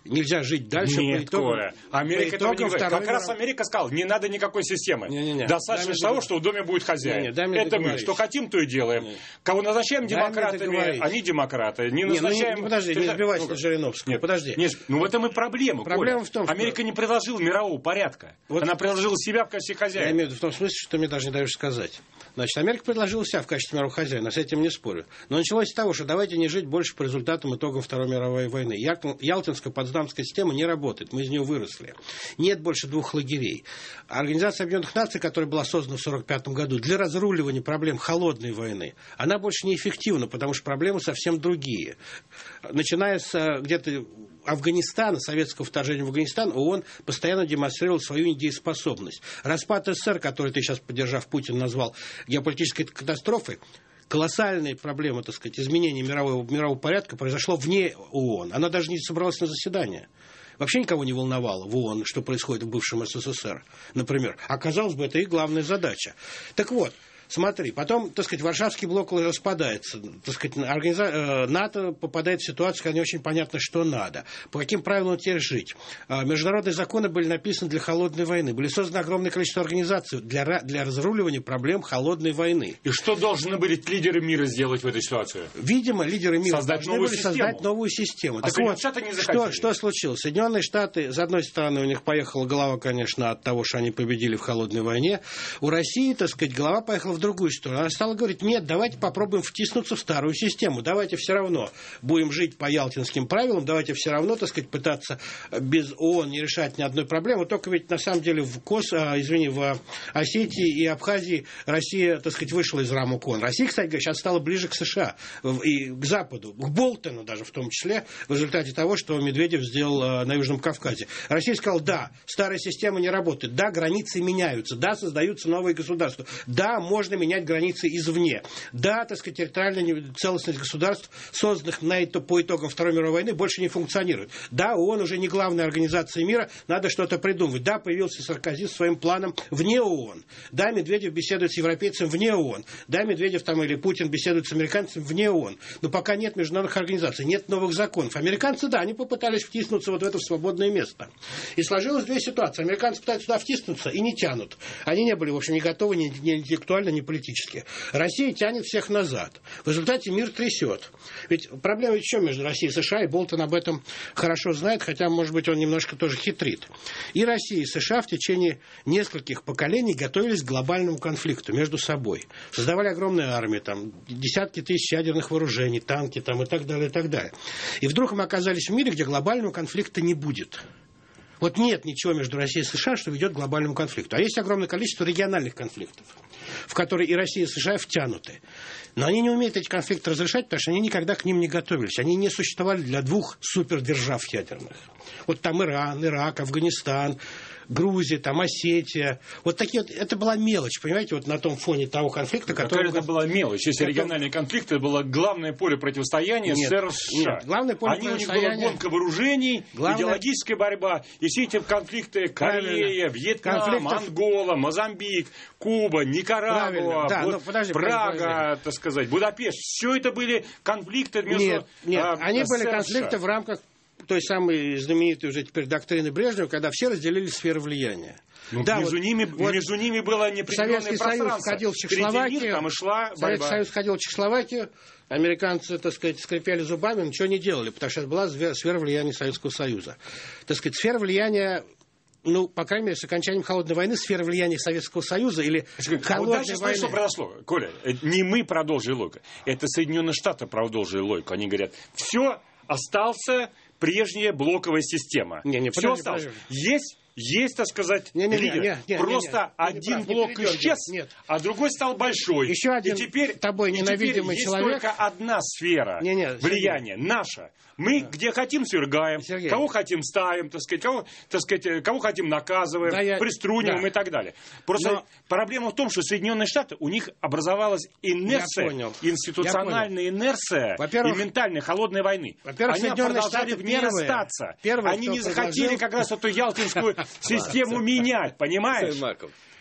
нельзя жить дальше. Нет, по итогам, Коля. Америка по этого не говорит. Как мировой... раз Америка сказала, не надо никакой системы. Не, не, не. Достаточно дай того, мне... что в доме будет хозяин. Не, не, это мы, что хотим, то и делаем. Не. Кого назначаем демократами, они демократы. Не назначаем... Не, ну, подожди, не сбивайся на Жириновского. Нет, подожди. Нет, ну в этом и проблема. Проблема Коля. в том, что... Америка не предложила мирового порядка. Вот... Она предложила себя в качестве хозяина. Я имею в виду в том смысле, что ты мне даже не даешь сказать. Значит, Америка предложила себя в качестве мирового хозяина, с этим не спорю. Но началось с того, что давайте не жить больше по результатам итогам Второй мировой войны. Ялтинская Потсдамская система не работает, мы из нее выросли. Нет больше двух лагерей. Организация Объединенных Наций, которая была создана в сорок пятом году для разруливания проблем холодной войны, она больше неэффективна, потому что проблемы совсем другие. Начиная с где-то Афганистана, советского вторжения в Афганистан, ООН постоянно демонстрировал свою недееспособность. Распад СССР, который ты сейчас, поддержав Путин, назвал геополитической катастрофой, колоссальные проблемы, так сказать, изменения мирового, мирового порядка произошло вне ООН. Она даже не собралась на заседание. Вообще никого не волновало в ООН, что происходит в бывшем СССР, например. А казалось бы, это их главная задача. Так вот, смотри, потом, так сказать, Варшавский блок распадается. Так сказать, организа... НАТО попадает в ситуацию, когда не очень понятно, что надо. По каким правилам теперь жить. Международные законы были написаны для холодной войны. Были созданы огромное количество организаций для, для разруливания проблем холодной войны. И что должны были лидеры мира сделать в этой ситуации? Видимо, лидеры мира создать должны были систему. создать новую систему. А так вот, не что, что случилось? Соединенные Штаты, с одной стороны, у них поехала голова, конечно, от того, что они победили в холодной войне. У России, так сказать, голова поехала в другую сторону. Она стала говорить, нет, давайте попробуем втиснуться в старую систему. Давайте все равно будем жить по ялтинским правилам, давайте все равно, так сказать, пытаться без ООН не решать ни одной проблемы. Только ведь на самом деле в Кос, а, извини, в Осетии и Абхазии Россия, так сказать, вышла из рамок ООН. Россия, кстати говоря, сейчас стала ближе к США и к Западу, к Болтону даже в том числе, в результате того, что Медведев сделал на Южном Кавказе. Россия сказала, да, старая система не работает, да, границы меняются, да, создаются новые государства, да, можно менять границы извне. Да, так сказать, территориальная целостность государств, созданных на это, по итогам Второй мировой войны, больше не функционирует. Да, ООН уже не главная организация мира, надо что-то придумывать. Да, появился Саркози с своим планом вне ООН. Да, Медведев беседует с европейцем вне ООН. Да, Медведев там или Путин беседует с американцем вне ООН. Но пока нет международных организаций, нет новых законов. Американцы, да, они попытались втиснуться вот в это свободное место. И сложилось две ситуации. Американцы пытаются туда втиснуться и не тянут. Они не были, в общем, не готовы ни, ни интеллектуально, ни политически. Россия тянет всех назад. В результате мир трясет. Ведь проблема еще между Россией и США, и Болтон об этом хорошо знает, хотя, может быть, он немножко тоже хитрит. И Россия, и США в течение нескольких поколений готовились к глобальному конфликту между собой. Создавали огромные армии, там, десятки тысяч ядерных вооружений, танки там, и так далее, и так далее. И вдруг мы оказались в мире, где глобального конфликта не будет. Вот нет ничего между Россией и США, что ведет к глобальному конфликту. А есть огромное количество региональных конфликтов, в которые и Россия, и США втянуты. Но они не умеют эти конфликты разрешать, потому что они никогда к ним не готовились. Они не существовали для двух супердержав ядерных. Вот там Иран, Ирак, Афганистан, Грузия, там Осетия. Вот такие вот, это была мелочь, понимаете, вот на том фоне того конфликта, который... Какая это была мелочь? Если который... региональный конфликт, это было главное поле противостояния нет, СССР США. Нет, главное поле Они, противостояния... У них была гонка вооружений, главное... идеологическая борьба, и все эти конфликты Корея, Вьетнам, Конфликтов... Ангола, Мозамбик, Куба, Никарагуа, да, вот, ну, подожди, Прага, подожди. так сказать, Будапешт. Все это были конфликты между... Нет, нет, а, они СССР, были конфликты в рамках той самой знаменитой уже теперь доктрины Брежнева, когда все разделили сферы влияния. Ну, да, между, вот, ними, вот между ними было неопределенное Советский пространство. Союз входил в Чехословакию, мир, там и шла Советский борьба. Союз входил в Чехословакию, американцы, так сказать, скрипели зубами, ничего не делали, потому что это была сфера влияния Советского Союза. Так сказать, сфера влияния, ну, по крайней мере, с окончанием Холодной войны, сфера влияния Советского Союза или Холодной а вот дальше, войны... что произошло, Коля? Не мы продолжили логику, это Соединенные Штаты продолжили логику. Они говорят, все, остался прежняя блоковая система. Не, не, все подожди, осталось. подожди. Есть... Есть, так сказать, не, не, лидер. Не, не, не, Просто не, не, один не блок исчез, нет. а другой стал большой. Еще один и теперь, тобой ненавидимый и теперь человек. есть только одна сфера не, не, влияния, наша. Мы да. где хотим свергаем, Сергей. кого хотим ставим, так сказать, кого, так сказать, кого хотим наказываем, да, я... приструниваем да. и так далее. Просто Но... проблема в том, что Соединенные Штаты, у них образовалась инерция, институциональная инерция и ментальная холодной войны. Во-первых, Они продолжали в ней остаться. Они не захотели как раз эту ялтинскую систему менять, понимаешь?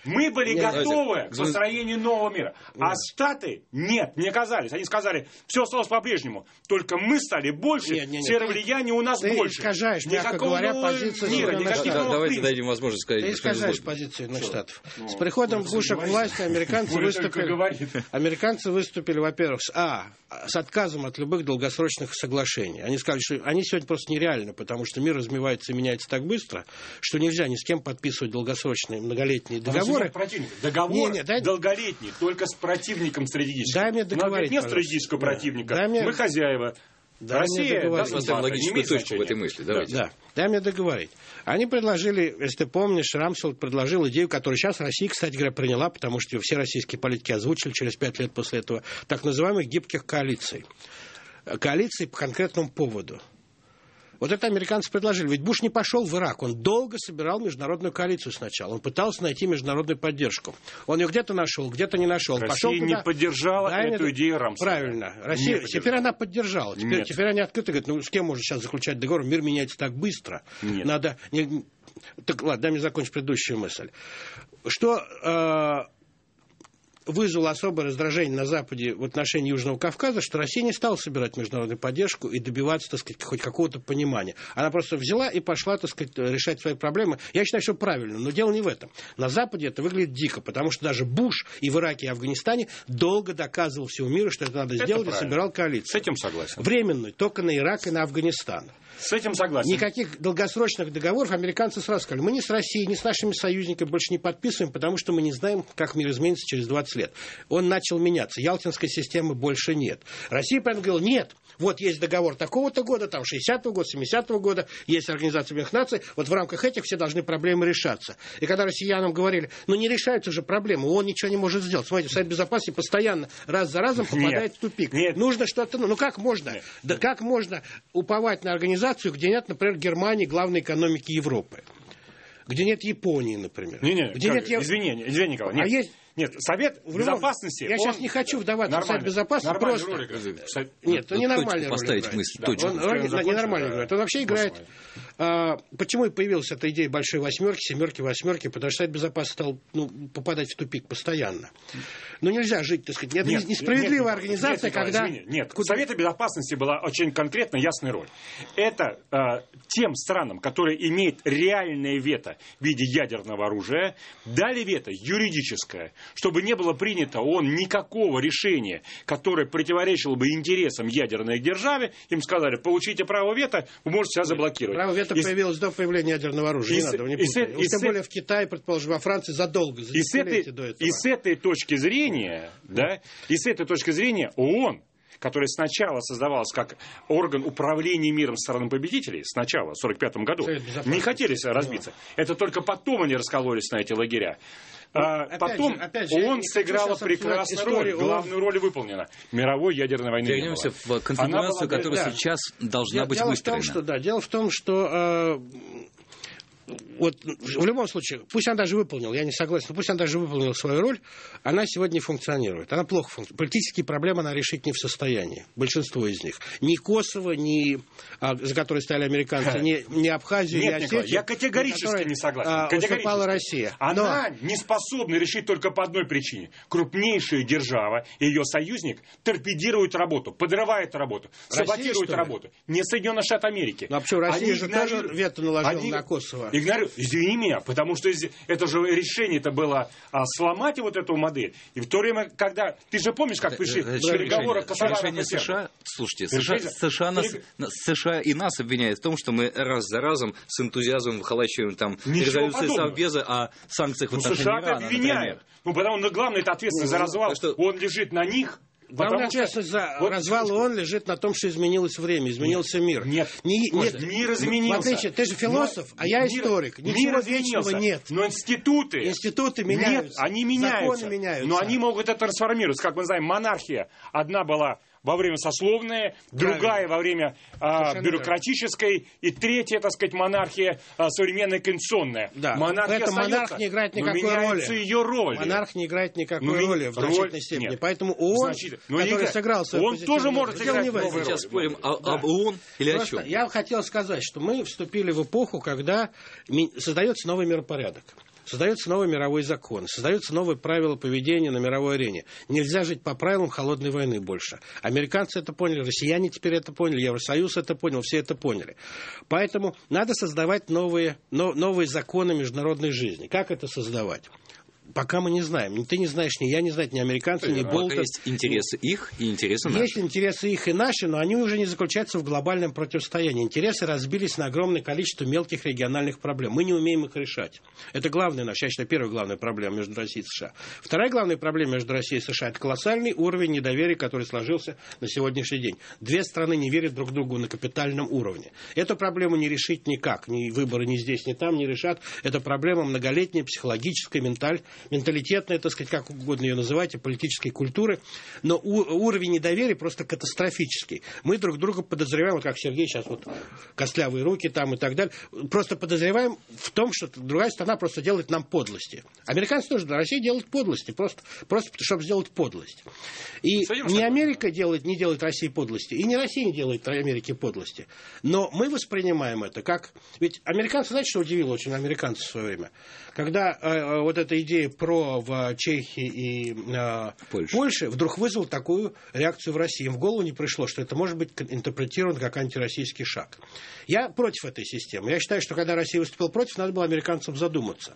Мы были Нет. готовы к построению нового мира. А Штаты нет, не оказались. Они сказали, все осталось по-прежнему. Только мы стали больше, Нет, нет, нет. сфера влияния у нас Ты больше. искажаешь, мягко Никакого говоря, нового позицию мира, Соединенных никаких Штатов. новых Давайте принципов. дадим возможность сказать. Ты господину искажаешь Злобину. позицию Соединенных Штатов. Ну, С приходом может, Буша к говорит. власти американцы Может, только выступили, говорит. американцы выступили, во-первых, с, а, с отказом от любых долгосрочных соглашений. Они сказали, что они сегодня просто нереальны, потому что мир размывается и меняется так быстро, что нельзя ни с кем подписывать долгосрочные многолетние договоры. Договор Не, не, дай- долголетний, только с противником стратегическим. Дай мне У нас договорить, нет пожалуйста. стратегического Да. противника. Дай мне- Мы хозяева. Дай мне Россия, договорить. да, Поставим логическую не имеет точку в значения. этой мысли. Давайте. Да, дай мне договорить. Они предложили, если ты помнишь, Рамсфелд предложил идею, которую сейчас Россия, кстати говоря, приняла, потому что ее все российские политики озвучили через пять лет после этого, так называемых гибких коалиций. Коалиции по конкретному поводу. Вот это американцы предложили. Ведь Буш не пошел в Ирак. Он долго собирал международную коалицию сначала. Он пытался найти международную поддержку. Он ее где-то нашел, где-то не нашел. Россия Пошел не туда. поддержала Дай эту мне- идею Рамсфельда. Правильно. Россия, Не теперь она поддержала. Теперь, Нет. теперь они открыто говорят, ну с кем можно сейчас заключать договор? Мир меняется так быстро. Нет. Надо... Не... Так ладно, дай мне закончить предыдущую мысль. Что... Э... вызвало особое раздражение на Западе в отношении Южного Кавказа, что Россия не стала собирать международную поддержку и добиваться, так сказать, хоть какого-то понимания. Она просто взяла и пошла, так сказать, решать свои проблемы. Я считаю, что правильно, но дело не в этом. На Западе это выглядит дико, потому что даже Буш и в Ираке, и Афганистане долго доказывал всему миру, что это надо Это сделать, правильно. и собирал С коалицию. этим согласен. Временную, только на Ирак и на Афганистан. С этим согласен. Никаких долгосрочных договоров американцы сразу сказали, мы ни с Россией, ни с нашими союзниками больше не подписываем, потому что мы не знаем, как мир изменится через двадцать лет. Он начал меняться. Ялтинской системы больше нет. Россия прямо говорила, нет, вот есть договор такого-то года, там шестидесятого года, семидесятого года, есть Организация Объединенных Наций, вот в рамках этих все должны проблемы решаться. И когда россиянам говорили, ну не решаются же проблемы, он ничего не может сделать. Смотрите, Совет Безопасности постоянно раз за разом попадает Нет. в тупик. Нет. Нужно что-то, ну, ну как можно? Нет. Да как можно уповать на организацию, где нет, например, Германии, главной экономики Европы? Где нет Японии, например? Не, не, где как- нет Ев- извини, извини, Николай. Нет, А есть- нет, Совет В любом- Безопасности. Я он сейчас не хочу вдаваться в Совет нормально- Безопасности, нормальную просто... роль играет. Со- Нет, он Тут ненормальный точку роль поставить играет. мысль, Да, точку. он Пускай роль он не- закончит, ненормально да. играет. Он вообще играет... Боже мой. а, почему и появилась эта идея большой восьмерки, семерки, восьмерки? Потому что Совет Безопасности стал ну, попадать в тупик постоянно. Ну нельзя жить, так сказать. Это Нет, несправедливая нет, организация, нет, Николай, когда... извини, нет, у Куда- Совета Безопасности была очень конкретно ясная роль. Это э, тем странам, которые имеют реальное вето в виде ядерного оружия, дали вето юридическое, чтобы не было принято ООН никакого решения, которое противоречило бы интересам ядерной державы. Им сказали, получите право вето, вы можете себя заблокировать. Право вето И с- появилось до появления ядерного оружия. и Не с- надо, вы не и с- путайте. и Уж тем с- более в Китае, предположим, во Франции задолго, за И с, этой, десятилетия до этого. и с этой точки зрения, да, и с этой точки зрения ООН, которая сначала создавалась как орган управления миром со стороны победителей, сначала, в сорок пятом году, Совет Безопасности. не хотели разбиться. Это только потом они раскололись на эти лагеря. А, опять потом же, опять же, ООН я не хочу сыграла сейчас обсуждать прекрасную роль, историю ООН. главную роль выполнена. Мировой ядерной войны не Вернемся было. в конфигурацию, Она была- которая да. сейчас должна Де- быть дело выстроена. В том, что, да, дело в том, что э, вот в любом случае, пусть она даже выполнила, я не согласен, но пусть она даже выполнила свою роль, она сегодня не функционирует. Она плохо функционирует. Политические проблемы она решить не в состоянии. Большинство из них. Ни Косово, ни, а, за которые стояли американцы, ни, ни Абхазию, Нет, ни Николай, Осетию. я категорически на которые, не согласен. а, Категорически. уступала Россия. Но- Она не способна решить только по одной причине. Крупнейшая держава и ее союзник торпедируют работу, подрывают работу, Россия, саботируют что ли? работу. Не Соединенные Штаты Америки. Ну, а почему, Россия Они же игнорируют- тоже вето наложила Они на Косово. игнорируют. Извини меня, потому что из- это же решение это было а, сломать вот эту модель. И в то время, когда... Ты же помнишь, как пришли Э, переговоры решение, Косово решение США, слушайте, США, Решение- США, нас, Перег- нас- США и нас обвиняют в том, что мы раз за разом с энтузиазмом выхолачиваем там Ничего резолюции подобного. Совбеза о санкциях в Ну, отношении США Ирана, обвиняют. например. Ну, потому что главное это ответственность за развал. так что- Он лежит на них. Главная потому что- ответственность за Вот развал секундочку. ООН лежит на том, что изменилось время, изменился мир. Нет, Не- Костя, нет, мир в изменился. отличие- ты же философ, Но а я мир- историк. Мир Ничего изменился, вечного нет. Но институты... Институты Нет, меняются. они меняются. Законы меняются. Но они могут это трансформировать. Как мы знаем, монархия одна была во время сословная, другая во время а, Совершенно бюрократической, и третья, так сказать, монархия а, современная конституционная. Да. Монархия Поэтому остается, монарх не играет но никакой меняются роли. ее роли. Монарх не играет никакой Ну, ведь роли в роль- значительной степени. нет. Поэтому ООН, Значит, ну, который играет. сыграл свою Он позитивную тоже роль, может дело играть не в этом. новую Сейчас роль. спорим о- Да. об ООН или о Просто чем? я хотел сказать, что мы вступили в эпоху, когда ми- создается новый миропорядок. создаются новые мировые законы, создаются новые правила поведения на мировой арене. Нельзя жить по правилам холодной войны больше. Американцы это поняли, россияне теперь это поняли, Евросоюз это понял, все это поняли. Поэтому надо создавать новые, но, новые законы международной жизни. Как это создавать? Пока мы не знаем. Ни ты не знаешь, ни я не знаю, ни американцы, ни Болтон. Есть интересы их и интересы наши. Есть интересы их и наши, но они уже не заключаются в глобальном противостоянии. Интересы разбились на огромное количество мелких региональных проблем. Мы не умеем их решать. Это главная наша, я считаю, первая главная проблема между Россией и США. Вторая главная проблема между Россией и США – это колоссальный уровень недоверия, который сложился на сегодняшний день. Две страны не верят друг другу на капитальном уровне. Эту проблему не решить никак. Ни выборы ни здесь, ни там не решат. Это проблема многолетняя, психологическая, менталь. менталитетной, так сказать, как угодно ее называйте, политической культуры, но у, уровень недоверия просто катастрофический. Мы друг друга подозреваем, вот как Сергей сейчас, вот костлявые руки там и так далее, просто подозреваем в том, что другая страна просто делает нам подлости. Американцы тоже для России делают подлости, просто, просто чтобы сделать подлость. И Союз не Америка делает, не делает России подлости, и не Россия не делает Америке подлости. Но мы воспринимаем это как... Ведь американцы, знаете, что удивило очень американцев в свое время? Когда э, вот эта идея про в Чехии и э, Польше. Польше вдруг вызвала такую реакцию в России. Им в голову не пришло, что это может быть интерпретировано как антироссийский шаг. Я против этой системы. Я считаю, что когда Россия выступила против, надо было американцам задуматься.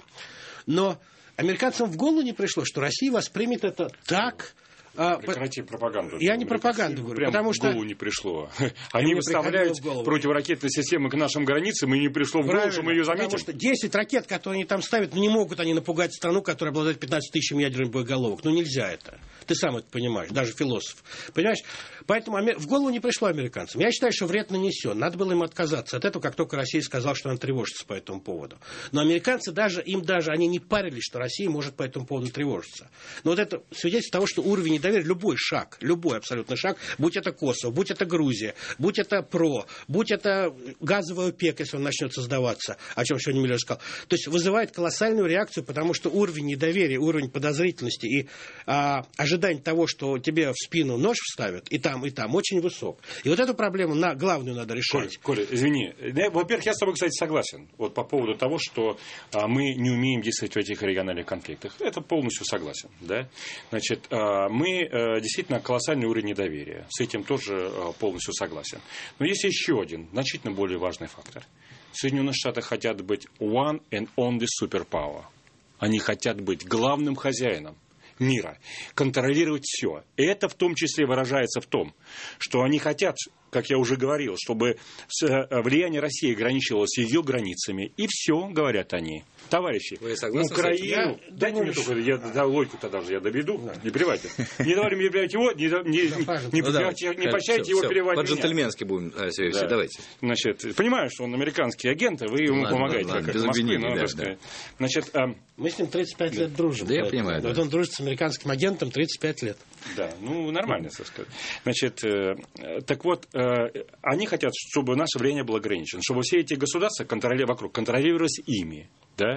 Но американцам в голову не пришло, что Россия воспримет это так... Прекрати пропаганду. Я не пропаганду говорю, прям потому в что... голову не пришло. Они выставляют противоракетные системы к нашим границам, и не пришло в голову, Правильно, что мы ее заметим. Потому что десять ракет, которые они там ставят, ну не могут они напугать страну, которая обладает пятнадцать тысяч ядерных боеголовок. Ну нельзя это. Ты сам это понимаешь, даже философ. Понимаешь? Поэтому в голову не пришло американцам. Я считаю, что вред нанесен. Надо было им отказаться от этого, как только Россия сказала, что она тревожится по этому поводу. Но американцы даже, им даже, они не парились, что Россия может по этому поводу тревожиться. Но вот это свидетельство того, что уровень недоверия, любой шаг, любой абсолютно шаг, будь это Косово, будь это Грузия, будь это ПРО, будь это газовый ОПЕК, если он начнет создаваться, о чем сегодня Миллер сказал, то есть вызывает колоссальную реакцию, потому что уровень недоверия, уровень подозрительности и а, ожидание того, что тебе в спину нож вставят, и там, и там, очень высок. И вот эту проблему на, главную надо решать. Коля, Коля, извини. Во-первых, я с тобой, кстати, согласен. Вот по поводу того, что а, мы не умеем действовать в этих региональных конфликтах. Это полностью согласен. Да? Значит, а, мы а, действительно колоссальный уровень недоверия. С этим тоже а, полностью согласен. Но есть еще один, значительно более важный фактор. Соединенные Штаты хотят быть one and only superpower. Они хотят быть главным хозяином мира, контролировать все. И это в том числе выражается в том, что они хотят, как я уже говорил, чтобы влияние России ограничивалось ее границами. И все, говорят они. Товарищи, Украину... Дайте мне только, я да, логику тогда же я доведу, да. Не плевайте. Не давали мне перебивать его, не, не, не, ну, да, не поощряйте все, его перебивать меня. По-джентльменски будем, Сергей, да. Давайте. Значит, понимаю, что он американский агент, и вы ему ладно, помогаете. Ладно, как без Москвы, но, да, да. Значит, а... мы с ним тридцать пять лет дружим. Да, я понимаю. Вот да. он дружит с американским агентом тридцать пять лет. Да, ну, нормально, так сказать. Значит, э, так вот, э, они хотят, чтобы наше влияние было ограничено, чтобы все эти государства контроли... вокруг контролировались ими. Да?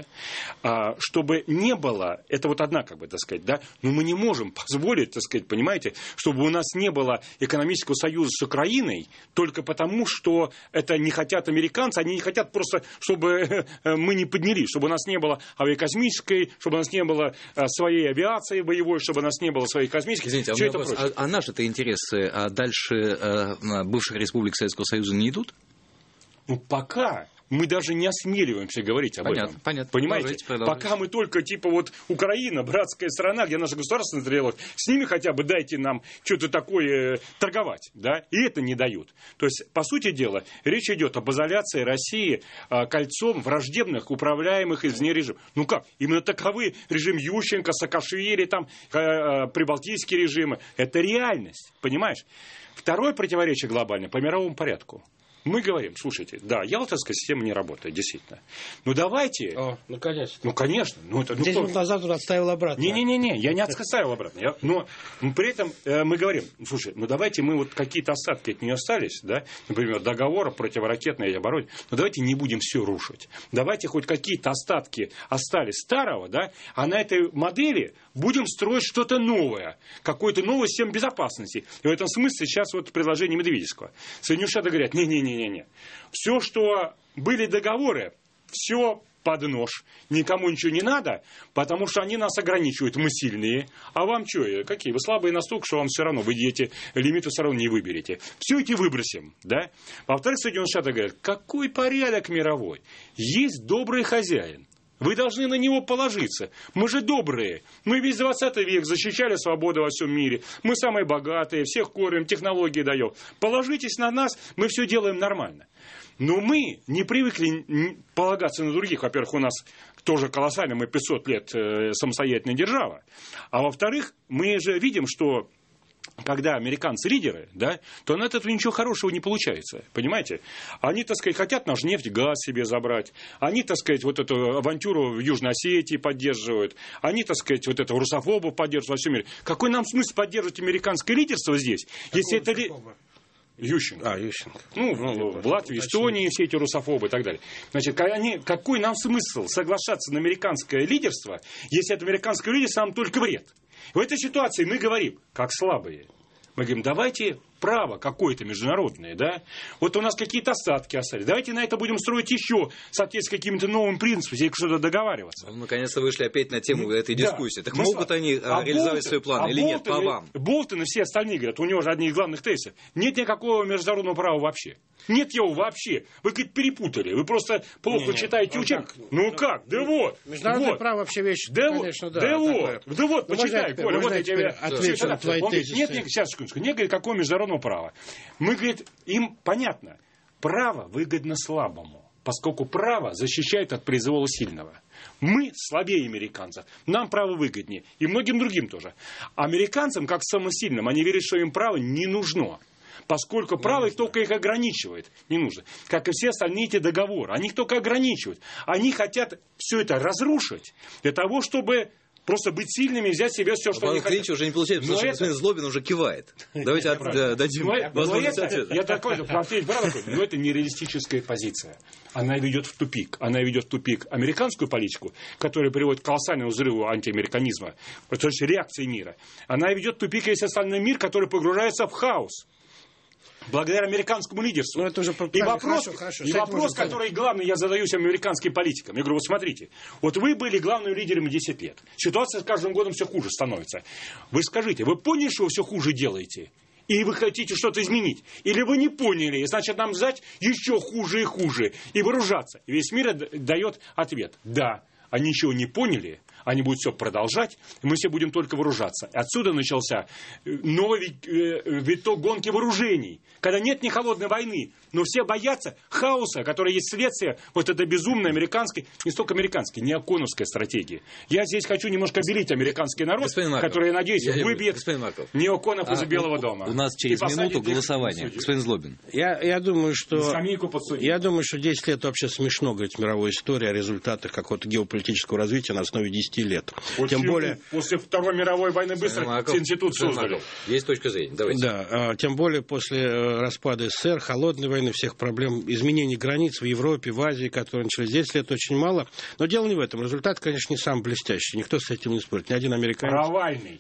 А, чтобы не было, это вот одна, как бы, так сказать, да, но мы не можем позволить, так сказать, понимаете, чтобы у нас не было экономического союза с Украиной только потому, что это не хотят американцы, они не хотят просто, чтобы мы не поднялись, чтобы у нас не было авиакосмической, чтобы у нас не было своей авиации боевой, чтобы у нас не было своей космической. Извините, а, вопрос, а, а наши-то интересы а дальше а, бывших республик Советского Союза не идут? Ну, пока... Мы даже не осмеливаемся говорить об понятно, этом. Понятно. Понимаете? Продолжайте, продолжайте. Пока мы только, типа, вот Украина, братская страна, где наше государство стрелялось, с ними хотя бы дайте нам что-то такое торговать. Да? И это не дают. То есть, по сути дела, речь идет об изоляции России а, кольцом враждебных, управляемых извне режимов. Ну как? Именно таковы режим Ющенко, Саакашвили, там, а, а, прибалтийские режимы. Это реальность. Понимаешь? Второе противоречие глобальное по мировому порядку. Мы говорим, слушайте, да, ялтинская система не работает, действительно. Ну давайте... О, наконец-то. Ну, конечно. Ну, это, ну, десять минут назад он отставил обратно. Не-не-не, я не отставил обратно. Я, но, но при этом э, мы говорим, слушай, ну давайте мы вот какие-то остатки от нее остались, да, например, договора противоракетной обороны, но давайте не будем все рушить. Давайте хоть какие-то остатки остались старого, да, а на этой модели будем строить что-то новое, какую-то новую систему безопасности. И в этом смысле сейчас вот предложение Медведевского. Соединенные Штаты говорят, не-не-не, Не-не-не. Все, что были договоры, все под нож. Никому ничего не надо, потому что они нас ограничивают. Мы сильные. А вам что? Какие? Вы слабые настолько, что вам все равно. Вы эти лимиты все равно не выберете. Все эти выбросим. Да? Во-вторых, Соединенные Штаты говорят, какой порядок мировой? Есть добрый хозяин. Вы должны на него положиться. Мы же добрые. Мы весь двадцатый век защищали свободу во всем мире. Мы самые богатые, всех кормим, технологии даем. Положитесь на нас, мы все делаем нормально. Но мы не привыкли полагаться на других. Во-первых, у нас тоже колоссально, мы пятьсот лет э, самостоятельная держава. А во-вторых, мы же видим, что когда американцы лидеры, да, то на этого ничего хорошего не получается. Понимаете? Они, так сказать, хотят наш нефть, газ себе забрать. Они, так сказать, вот эту авантюру в Южной Осетии поддерживают. Они, так сказать, вот этого русофоба поддерживают во всем мире. Какой нам смысл поддерживать американское лидерство здесь, какого если это... Ли... Ющенко. А, Ющенко. Ну, ну, в Латвии, Эстонии все эти русофобы и так далее. Значит, они, какой нам смысл соглашаться на американское лидерство, если это американское лидерство нам только вред? В этой ситуации мы говорим, как слабые. Мы говорим, давайте право какое-то международное, да? Вот у нас какие-то остатки остались. Давайте на это будем строить еще, соответственно, каким-то новым принципом, если что-то договариваться. Ну, наконец-то вышли опять на тему этой дискуссии. Да. Так ну, могут они а реализовать Болтон, свой план а или Болтон, нет, по вам? Болтон и все остальные говорят, у него же одни из главных тезисов. Нет никакого международного права вообще. Нет его вообще. Вы, говорит, перепутали. Вы просто плохо не, читаете учебник. Ну так, как? Да вот. Международное вот. право вообще вещь, да конечно, да. Да вот. Да вот, ну, почитай, Коля, вот я тебе отвечу на твои тезисы. Нет, нет, сейчас, секундочку. Нет, говорит, какого международного права. Мы, говорит, им понятно. Право выгодно слабому, поскольку право защищает от произвола сильного. Мы слабее американцев. Нам право выгоднее. И многим другим тоже. Американцам, как самым сильным, они верят, что им право не нужно. Поскольку право их только их ограничивает. Не нужно. Как и все остальные эти договоры. Они их только ограничивают. Они хотят все это разрушить для того, чтобы просто быть сильными и взять себе все, что а они хотят. Клинч уже не получается, потому но что это... Злобин уже кивает. Давайте от, да, дадим но, возможность но ответа. Я такой, но это нереалистическая позиция. Она ведет в тупик. Она ведет в тупик американскую политику, которая приводит к колоссальному взрыву антиамериканизма, то есть реакции мира. Она ведет в тупик весь остальной мир, который погружается в хаос. Благодаря американскому лидерству. Ну, это уже и вопрос, хорошо, хорошо. И вопрос который главный я задаю всем американским политикам. Я говорю, вот смотрите, вот вы были главным лидером десять лет. Ситуация с каждым годом все хуже становится. Вы скажите, вы поняли, что вы все хуже делаете? И вы хотите что-то изменить? Или вы не поняли, и значит нам ждать еще хуже и хуже, и вооружаться? И весь мир дает ответ. Да, они ничего не поняли, они будут все продолжать, и мы все будем только вооружаться. Отсюда начался новый виток гонки вооружений, когда нет ни холодной войны, но все боятся хаоса, который есть следствие вот этой безумной американской, не столько американской, неоконовской стратегии. Я здесь хочу немножко обелить американский народ, который, я надеюсь, я выбьет неоконов а, из Белого дома. У нас через минуту голосование. Господин Злобин. Я, я, думаю, что, я думаю, что десять лет вообще смешно говорить в мировой истории о результатах какого-то геополитического развития на основе десяти лет. Почему? Тем более... После Второй мировой войны быстро Марков, институт создали. Есть точка зрения. Давайте. Да, тем более после распада СССР, холодной войны, всех проблем, изменений границ в Европе, в Азии, которые начались десять лет, очень мало. Но дело не в этом. Результат, конечно, не самый блестящий. Никто с этим не спорит. Ни один американец... Провальный.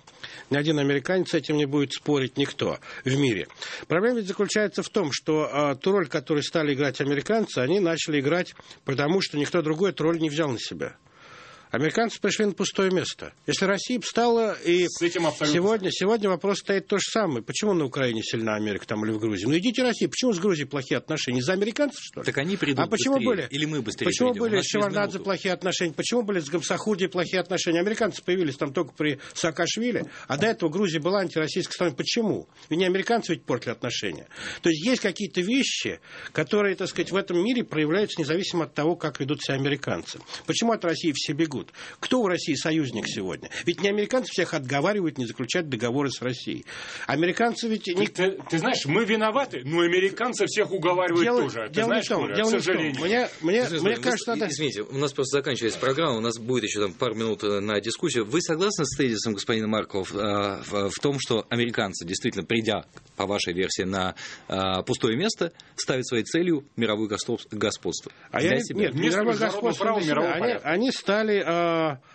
Ни один американец с этим не будет спорить никто в мире. Проблема ведь заключается в том, что а, ту роль, которую стали играть американцы, они начали играть, потому что никто другой эту роль не взял на себя. Американцы пришли на пустое место. Если Россия встала, и сегодня, сегодня вопрос стоит то же самое. Почему на Украине сильна Америка там или в Грузии? Ну идите Россия. Почему с Грузией плохие отношения? Из-за американцев, что ли? Так они придут а почему быстрее. Были, или мы быстрее Почему придем? были с Шеварднадзе плохие отношения? Почему были с Гамсахурдией плохие отношения? Американцы появились там только при Саакашвили, а до этого Грузия была антироссийской страной. Почему? Ведь не американцы ведь портили отношения. То есть есть какие-то вещи, которые, так сказать, в этом мире проявляются независимо от того, как ведут себя американцы. Почему от России все бегут? Кто у России союзник сегодня? Ведь не американцы всех отговаривают не заключать договоры с Россией. Американцы ведь... Ты, ты, ты знаешь, мы виноваты, но американцы всех уговаривают дело, тоже. Ты дело знаешь, не в том, Коля, дело к сожалению. Не в том. Мне, мне, Извините, мне вы, кажется, надо... Извините, у нас просто заканчивается программа, у нас будет еще там пару минут на дискуссию. Вы согласны с тезисом господина Маркова в, в, в том, что американцы, действительно, придя, по вашей версии, на а, пустое место, ставят своей целью мировое господство а для я, себя? Нет, мировое господство для себя. Они, они стали... А...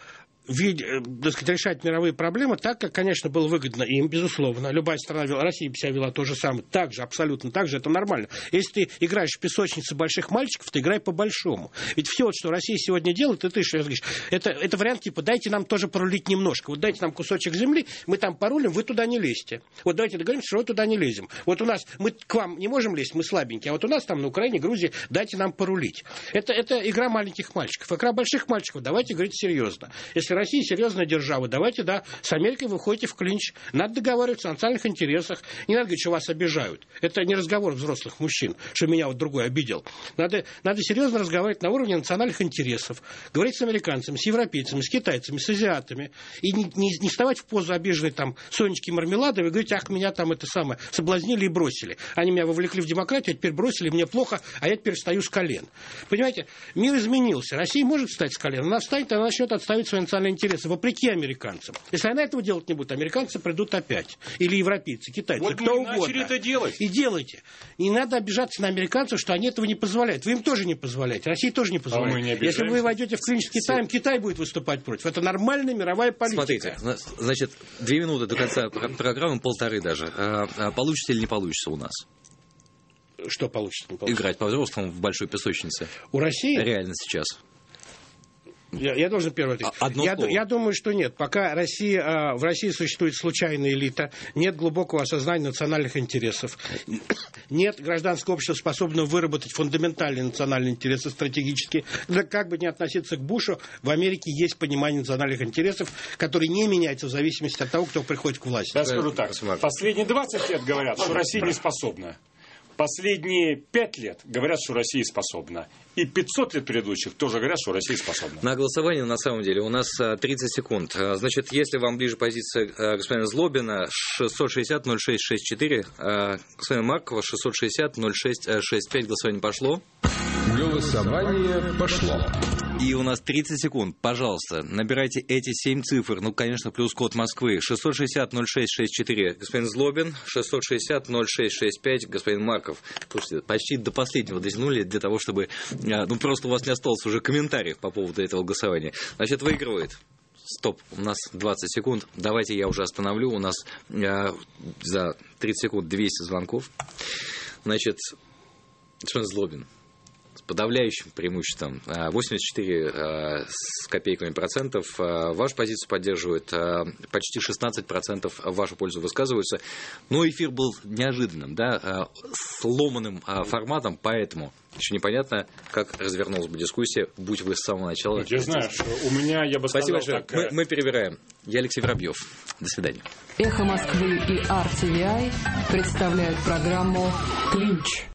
вид, так сказать, решать мировые проблемы так, как, конечно, было выгодно им, безусловно. Любая страна вела, Россия себя вела то же самое, так же, абсолютно так же, это нормально. Если ты играешь в песочнице больших мальчиков, ты играй по-большому. Ведь все, вот, что Россия сегодня делает, и ты что говоришь, это, это вариант типа, дайте нам тоже порулить немножко. Вот дайте нам кусочек земли, мы там порулим, вы туда не лезьте. Вот давайте договоримся, что вы туда не лезем. Вот у нас, мы к вам не можем лезть, мы слабенькие, а вот у нас там на Украине, Грузии, дайте нам порулить. Это, это игра маленьких мальчиков. Игра больших мальчиков, давайте говорить серьезно. Если Россия серьезная держава, давайте, да, с Америкой выходите в клинч. Надо договариваться о национальных интересах. Не надо говорить, что вас обижают. Это не разговор взрослых мужчин, что меня вот другой обидел. Надо, надо серьезно разговаривать на уровне национальных интересов. Говорить с американцами, с европейцами, с китайцами, с азиатами. И не, не, не вставать в позу обиженной там Сонечки Мармеладовой и говорить, ах, меня там это самое соблазнили и бросили. Они меня вовлекли в демократию, а теперь бросили, мне плохо, а я теперь встаю с колен. Понимаете, мир изменился. Россия может встать с колен. Она встанет, она начнет отставить свои национальные интересы, вопреки американцам. Если она этого делать не будет, американцы придут опять. Или европейцы, китайцы, вот кто мы угодно. начали это делать. И делайте. Не надо обижаться на американцев, что они этого не позволяют. Вы им тоже не позволяете. Россия тоже не позволяет. А мы не Если вы войдете в клинч с Китаем, Китай будет выступать против. Это нормальная мировая политика. Смотрите, значит, две минуты до конца программы, полторы даже. Получится или не получится у нас? Что получится? Не получится? Играть по-взрослому в большой песочнице. У России? Реально сейчас. Я, я должен первый ответить. Одно я, слово. я думаю, что нет. Пока Россия, в России существует случайная элита, нет глубокого осознания национальных интересов, нет гражданского общества, способного выработать фундаментальные национальные интересы стратегические. Как бы ни относиться к Бушу, в Америке есть понимание национальных интересов, которые не меняются в зависимости от того, кто приходит к власти. Я скажу так. Последние двадцать лет говорят, что Россия не способна. Последние пять лет говорят, что Россия способна. И пятьсот лет предыдущих тоже говорят, что Россия способна. На голосование, на самом деле, у нас тридцать секунд. Значит, если вам ближе позиция господина Злобина, шестьсот шестьдесят ноль шесть шестьдесят четыре, господина Маркова, шестьсот шестьдесят ноль шесть шестьдесят пять, голосование пошло. Голосование пошло. И у нас тридцать секунд. Пожалуйста, набирайте эти семь цифр. Ну, конечно, плюс код Москвы. шестьсот шестьдесят ноль шесть шестьдесят четыре, господин Злобин. шестьсот шестьдесят ноль шесть шестьдесят пять, господин Марков. Слушайте, почти до последнего дотянули для того, чтобы... Ну, просто у вас не осталось уже комментариев по поводу этого голосования. Значит, выигрывает. Стоп, у нас двадцать секунд. Давайте я уже остановлю. У нас а, за тридцать секунд двести звонков. Значит, господин Злобин. Подавляющим преимуществом восемьдесят четыре с копейками процентов. Вашу позицию поддерживают, почти шестнадцать процентов в вашу пользу высказываются. Но эфир был неожиданным, да, сломанным форматом, поэтому еще непонятно, как развернулась бы дискуссия, будь вы с самого начала. Я знаю, что у меня, я бы Спасибо сказал большое. так... Мы, мы перебираем. Я Алексей Воробьев. До свидания. Эхо Москвы и ар ти ви ай представляют программу «Клинч».